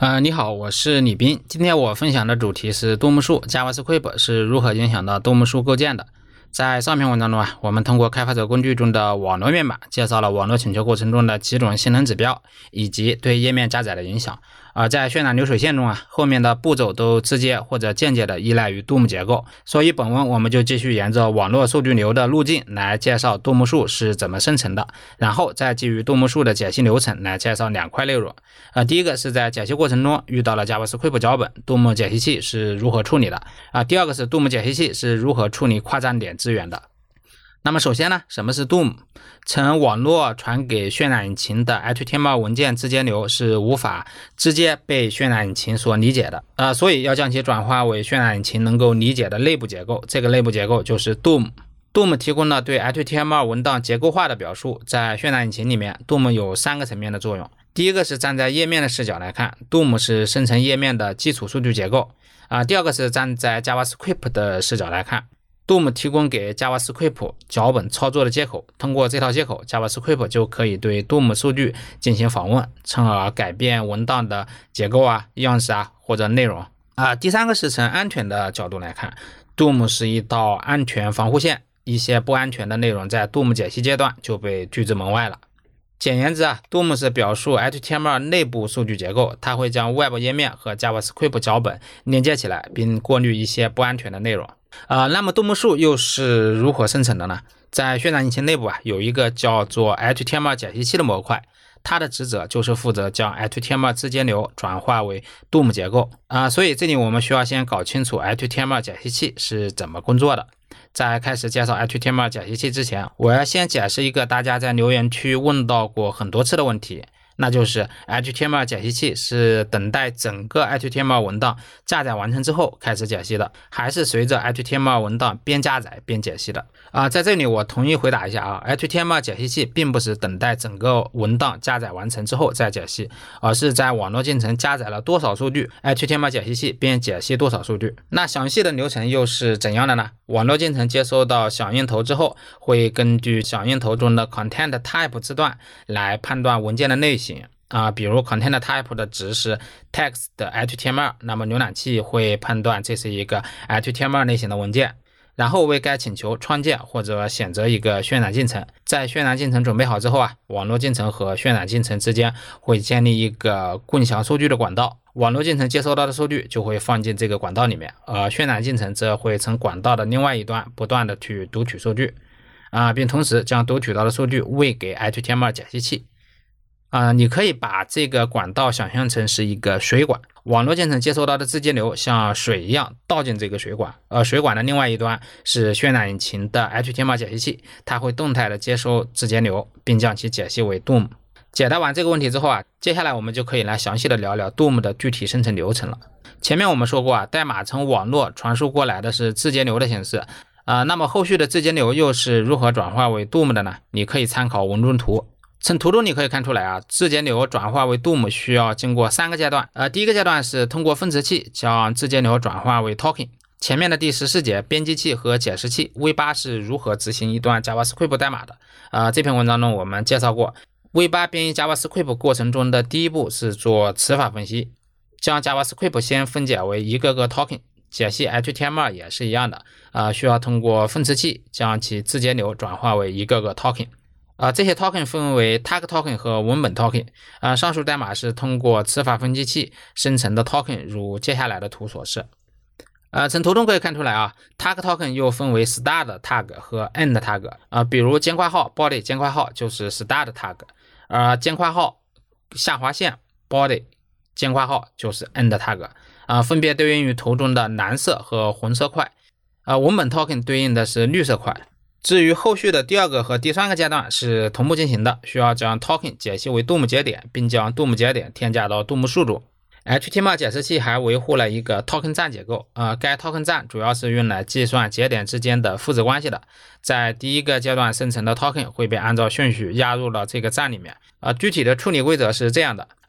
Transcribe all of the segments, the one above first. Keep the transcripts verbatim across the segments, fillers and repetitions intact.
呃，你好，我是李斌。今天我分享的主题是杜牧树 JavaScript 是如何影响到杜牧树构建的。在上篇文章中啊，我们通过开发者工具中的网络面码，介绍了网络请求过程中的几种性能指标，以及对页面加载的影响。而在渲染流水线中啊，后面的步骤都直接或者间接的依赖于杜牧结构。所以本文我们就继续沿着网络数据流的路径来介绍杜牧树是怎么生成的，然后再基于杜牧树的解析流程来介绍两块内容。呃，第一个是在解析过程中遇到了 JavaScript 脚本，杜牧解析器是如何处理的啊？第二个是杜牧解析器是如何处理跨站点资源的。那么首先呢，什么是 D O M？ 从网络传给渲染引擎的 H T M L 文件直接流是无法直接被渲染引擎所理解的，呃，所以要将其转化为渲染引擎能够理解的内部结构，这个内部结构就是 D O M。D O M 提供了对 H T M L 文档结构化的表述，在渲染引擎里面 D O M 有三个层面的作用。第一个是站在页面的视角来看 ，D O M 是生成页面的基础数据结构啊、呃。第二个是站在 JavaScript 的视角来看。D O M 提供给 JavaScript 脚本操作的接口，通过这套接口 JavaScript 就可以对 D O M 数据进行访问，从而改变文档的结构啊、样式啊或者内容啊。第三个是从安全的角度来看 ，D O M 是一道安全防护线，一些不安全的内容在 D O M 解析阶段就被拒之门外了。简言之啊 ，D O M 是表述 H T M L 内部数据结构，它会将 Web 页面和 JavaScript 脚本连接起来，并过滤一些不安全的内容。呃，那么杜牧树又是如何生成的呢？在渲染引擎内部啊，有一个叫做 H T M L 解析器的模块，它的职责就是负责将 H T M L 直接流转化为 D O M 结构啊、呃。所以这里我们需要先搞清楚 H T M L 解析器是怎么工作的。在开始介绍 H T M L 解析器之前，我要先解释一个大家在留言区问到过很多次的问题。那就是 H T M L 解析器是等待整个 H T M L 文档加载完成之后开始解析的，还是随着 H T M L 文档边加载边解析的啊？在这里我统一回答一下啊 ，H T M L 解析器并不是等待整个文档加载完成之后再解析，而是在网络进程加载了多少数据 ，H T M L 解析器便解析多少数据。那详细的流程又是怎样的呢？网络进程接收到响应头之后，会根据响应头中的 content type 字段来判断文件的类型啊、呃，比如 content type 的值是 text 的 H T M L， 那么浏览器会判断这是一个 H T M L 类型的文件，然后为该请求创建或者选择一个渲染进程。在渲染进程准备好之后啊，网络进程和渲染进程之间会建立一个共享数据的管道，网络进程接收到的数据就会放进这个管道里面，而渲染进程则会从管道的另外一端不断的去读取数据啊、呃，并同时将读取到的数据喂给 H T M L 解析器。啊、呃，你可以把这个管道想象成是一个水管，网络进程接收到的直接流像水一样倒进这个水管，而水管的另外一端是渲染引擎的 H T M L 解析器，它会动态的接收直接流，并将其解析为 D O M。解答完这个问题之后啊，接下来我们就可以来详细的聊聊 D O M 的具体生成流程了。前面我们说过啊，代码从网络传输过来的是直接流的形式，啊、呃，那么后续的直接流又是如何转化为 D O M 的呢？你可以参考文中图。从图中你可以看出来啊，直接流转化为 D O M 需要经过三个阶段。呃，第一个阶段是通过分词器将直接流转化为 token。前面的第十四节编辑器和解释器 V 八 是如何执行一段 JavaScript 代码的。呃，这篇文章中我们介绍过 V 八 编译 JavaScript 过程中的第一步是做词法分析，将 JavaScript 先分解为一个个 token。解析 H T M L 也是一样的，呃，需要通过分词器将其直接流转化为一个个 token。啊、呃，这些 token 分为 tag token 和文本 token。啊、呃，上述代码是通过词法分析器生成的 token， 如接下来的图所示。呃，从图中可以看出来啊 ，tag token 又分为 start tag 和 end tag。啊、呃，比如尖括号 body 尖括号就是 start tag， 而尖括号下划线 body 尖括号就是 end tag。啊、呃，分别对应于图中的蓝色和红色块。啊、呃，文本 token 对应的是绿色块。至于后续的第二个和第三个阶段是同步进行的，需要将 token 解析为 D O M 节点，并将 D O M 节点添加到 D O M 树中。H T M L 解释器还维护了一个 token 站结构，呃，该 token 站主要是用来计算节点之间的父子关系的。在第一个阶段生成的 token 会被按照顺序压入到这个站里面。呃，具体的处理规则是这样的，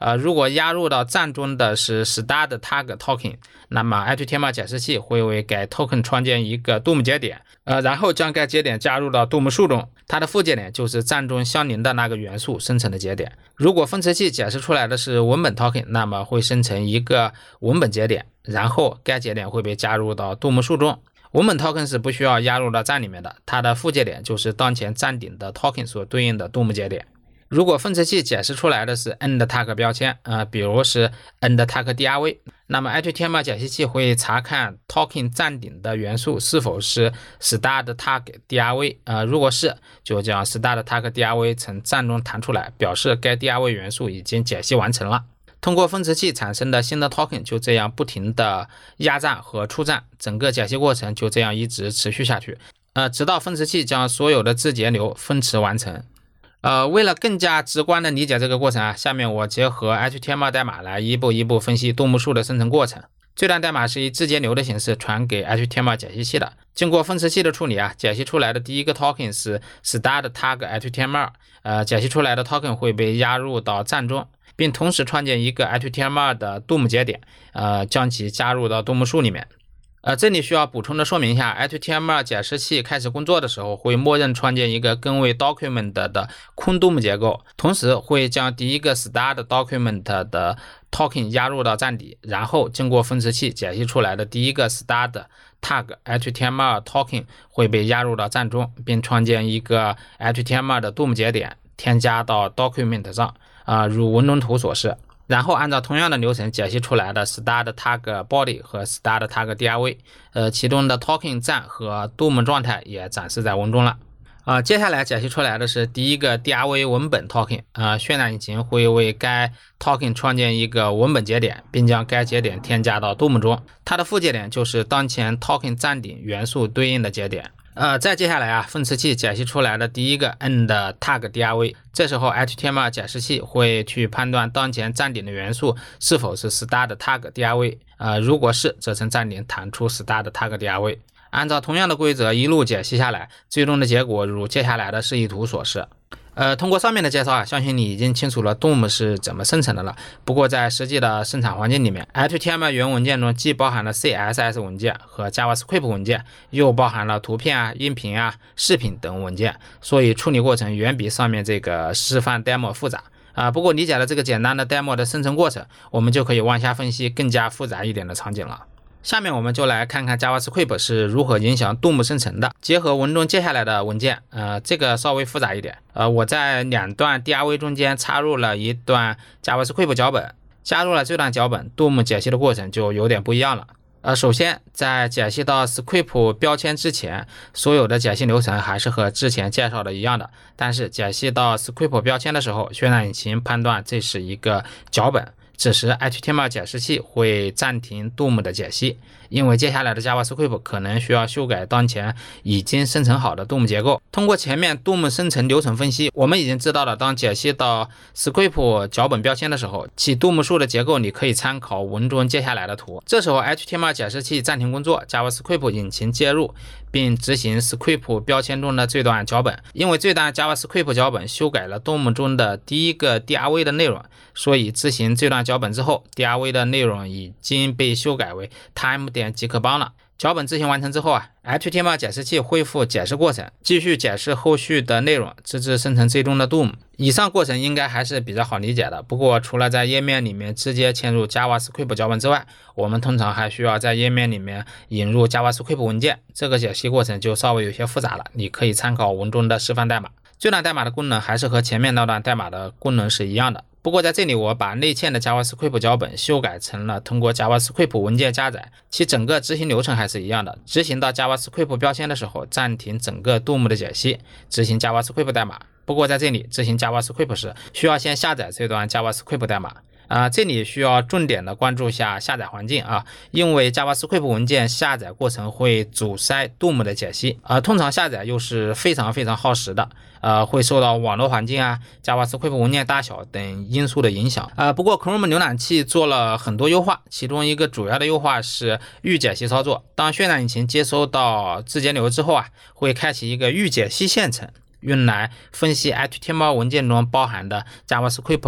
呃，如果压入到站中的是 start tag token， 那么 H T M L 解释器会为该 token 创建一个 D O M 节点，呃，然后将该节点加入到 D O M 树中，它的副节点就是站中相邻的那个元素生成的节点。如果分词器解释出来的是文本 token， 那么会生成一个文本节点，然后该节点会被加入到 D O M 树中。文本 token 是不需要压入到站里面的，它的副节点就是当前站顶的 token 所对应的 D O M 节点。如果分词器解释出来的是 end tag 标签，呃，比如是 end tag D R V， 那么 H T M L 解析器会查看 token 站顶的元素是否是 start tag D R V， 呃，如果是，就将 start tag D R V 从站中弹出来，表示该 D R V 元素已经解析完成了。通过分词器产生的新的 token 就这样不停的压站和出站，整个解析过程就这样一直持续下去，呃，直到分词器将所有的字节流分词完成。呃，为了更加直观的理解这个过程啊，下面我结合 H T M L 代码来一步一步分析 D O M 树的生成过程。这段代码是以字节流的形式传给 H T M L 解析器的，经过分词器的处理啊，解析出来的第一个 token 是 start tag H T M L， 呃，解析出来的 token 会被压入到站中，并同时创建一个 H T M L 的 D O M 节点，呃，将其加入到 D O M 树里面。呃，这里需要补充的说明一下 ，H T M L 解释器开始工作的时候，会默认创建一个根为 document 的空 D O M 结构，同时会将第一个 start document 的 token 压入到站底，然后经过分词器解析出来的第一个 start tag H T M L token 会被压入到站中，并创建一个 H T M L 的 D O M 节点，添加到 document 上，啊、呃，如文中图所示。然后按照同样的流程解析出来的 start tag body 和 start tag D R V， 呃，其中的 token 站和 D O M 状态也展示在文中了。啊、呃，接下来解析出来的是第一个 D R V 文本 token， 啊、呃，渲染引擎会为该 token 创建一个文本节点，并将该节点添加到 D O M 中，它的副节点就是当前 token 站顶元素对应的节点。呃，再接下来啊，分词器解析出来的第一个 end tag D R V， 这时候 H T M L 解释器会去判断当前站顶的元素是否是 start tag D R V， 呃，如果是，则从站顶弹出 start tag D R V。按照同样的规则一路解析下来，最终的结果如接下来的示意图所示。呃，通过上面的介绍啊，相信你已经清楚了 D O M 是怎么生成的了。不过在实际的生产环境里面 ，H T M L 原文件中既包含了 C S S 文件和 JavaScript 文件，又包含了图片啊、音频啊、视频等文件，所以处理过程远比上面这个示范 demo 复杂啊。不过理解了这个简单的 demo 的生成过程，我们就可以往下分析更加复杂一点的场景了。下面我们就来看看 JavaScript 是如何影响 D O M 生成的。结合文中接下来的文件，呃，这个稍微复杂一点。呃，我在两段 D R V 中间插入了一段 JavaScript 脚本，加入了这段脚本 ，D O M 解析的过程就有点不一样了。呃，首先在解析到 Script 标签之前，所有的解析流程还是和之前介绍的一样的。但是解析到 Script 标签的时候，渲染引擎判断这是一个脚本。此时 H T M L 解释器会暂停 D O M 的解析，因为接下来的 JavaScript 可能需要修改当前已经生成好的 D O M 结构。通过前面 D O M 生成流程分析，我们已经知道了，当解析到 Script 脚本标签的时候，其 D O M 树的结构你可以参考文中接下来的图。这时候 H T M L 解释器暂停工作， JavaScript 引擎介入，并执行 Script 标签中的这段脚本。因为这段 JavaScript 脚本修改了 D O M 中的第一个 D R V 的内容，所以执行这段脚本之后 ，D R V 的内容已经被修改为 time 点即可帮了。脚本执行完成之后啊 ，H T M L 解释器恢复解释过程，继续解释后续的内容，直至生成最终的 D O M。以上过程应该还是比较好理解的。不过，除了在页面里面直接嵌入 JavaScript 脚本之外，我们通常还需要在页面里面引入 JavaScript 文件，这个解析过程就稍微有些复杂了。你可以参考文中的示范代码。这段代码的功能还是和前面那段代码的功能是一样的。不过在这里我把内嵌的 JavaScript 脚本修改成了通过 JavaScript 文件加载，其整个执行流程还是一样的。执行到 JavaScript 标签的时候，暂停整个 D O M 的解析，执行 JavaScript 代码。不过在这里执行 JavaScript 时，需要先下载这段 JavaScript 代码。啊、呃，这里需要重点的关注一下下载环境啊，因为 JavaScript 文件下载过程会阻塞 D O M 的解析，啊、呃，通常下载又是非常非常耗时的，呃，会受到网络环境啊、JavaScript 文件大小等因素的影响。啊、呃，不过 Chrome 浏览器做了很多优化，其中一个主要的优化是预解析操作。当渲染引擎接收到字节流之后啊，会开启一个预解析线程，用来分析 H T M L 文件中包含的 JavaScript 啊。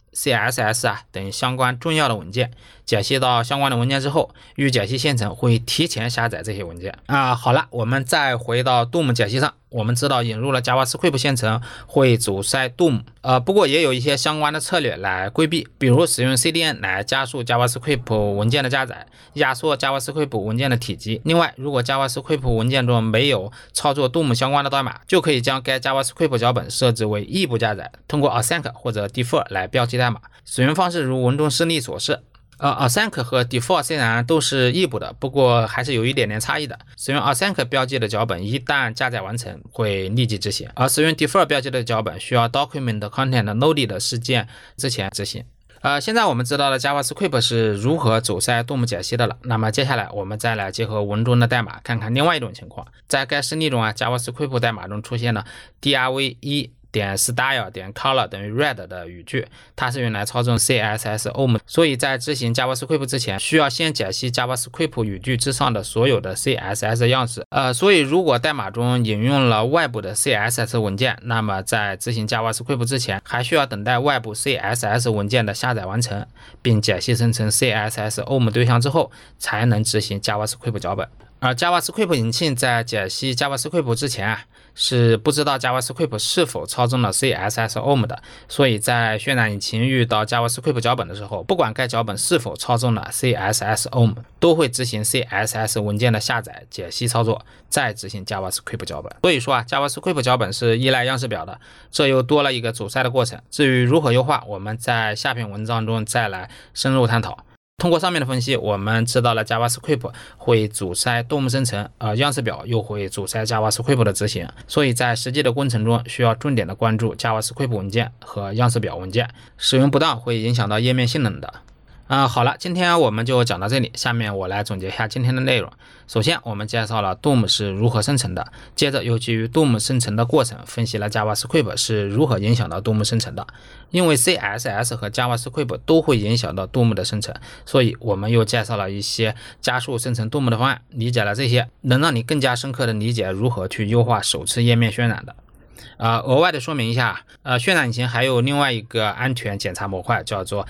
C S S 啊等相关重要的文件，解析到相关的文件之后，预解析线程会提前下载这些文件啊。好了，我们再回到 Doom 解析上，我们知道引入了 JavaScript 线程会阻塞 Doom， 呃，不过也有一些相关的策略来规避，比如使用 C D N 来加速 JavaScript 文件的加载，压缩 JavaScript 文件的体积。另外，如果 JavaScript 文件中没有操作 Doom 相关的代码，就可以将该 JavaScript 脚本设置为异步加载，通过 async 或者 defer 来标记代码。使用方式如文中示例所示。呃 async 和 defer 虽然都是异步的，不过还是有一点点差异的。使用 async 标记的脚本一旦加载完成会立即执行，而使用 defer 标记的脚本需要 document content loaded 事件之前执行。呃，现在我们知道了 JavaScript 是如何阻塞 Doom 解析的了。那么接下来我们再来结合文中的代码，看看另外一种情况。在该示例中啊 ，JavaScript 代码中出现了 drv 一点 style 点 color 等于 red 的语句，它是用来操纵 C S S O M， 所以在执行 JavaScript 之前，需要先解析 JavaScript 语句之上的所有的 C S S 样式。呃，所以如果代码中引用了外部的 C S S 文件，那么在执行 JavaScript 之前，还需要等待外部 C S S 文件的下载完成，并解析生成 C S S O M 对象之后，才能执行 JavaScript 脚本。而 JavaScript 引擎在解析 JavaScript 之前啊，是不知道 JavaScript 是否操纵了 C S S O M 的，所以在渲染引擎遇到 JavaScript 脚本的时候，不管该脚本是否操纵了 C S S O M， 都会执行 C S S 文件的下载、解析操作，再执行 JavaScript 脚本。所以说啊 ，JavaScript 脚本是依赖样式表的，这又多了一个阻塞的过程。至于如何优化，我们在下篇文章中再来深入探讨。通过上面的分析，我们知道了 JavaScript 会阻塞 Doom 生成，而样式表又会阻塞 JavaScript 的执行，所以在实际的工程中需要重点的关注 JavaScript 文件和样式表文件，使用不当会影响到页面性能的。啊、呃，好了，今天我们就讲到这里。下面我来总结一下今天的内容。首先，我们介绍了 Doom 是如何生成的，接着又基于 Doom 生成的过程，分析了 JavaScript 是如何影响到 Doom 生成的。因为 C S S 和 JavaScript 都会影响到 Doom 的生成，所以我们又介绍了一些加速生成 Doom 的方案。理解了这些，能让你更加深刻的理解如何去优化首次页面渲染的。呃，额外的说明一下，呃，渲染引擎还有另外一个安全检查模块，叫做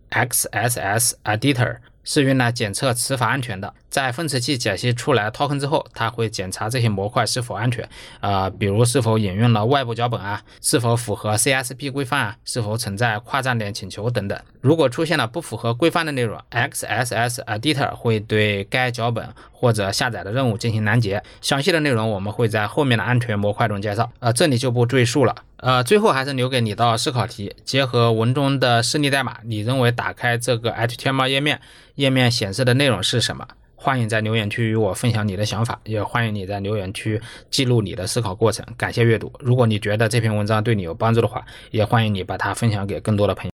X S S Editor， 是用来检测词法安全的。在分词器解析出来 token 之后，它会检查这些模块是否安全，呃，比如是否引用了外部脚本啊，是否符合 C S P 规范啊，是否存在跨站点请求等等。如果出现了不符合规范的内容 ，X S S Editor 会对该脚本或者下载的任务进行拦截。详细的内容我们会在后面的安全模块中介绍，呃，这里就不赘述了。呃，最后还是留给你道思考题，结合文中的示例代码，你认为打开这个 H T M L 页面，页面显示的内容是什么？欢迎在留言区与我分享你的想法，也欢迎你在留言区记录你的思考过程。感谢阅读，如果你觉得这篇文章对你有帮助的话，也欢迎你把它分享给更多的朋友。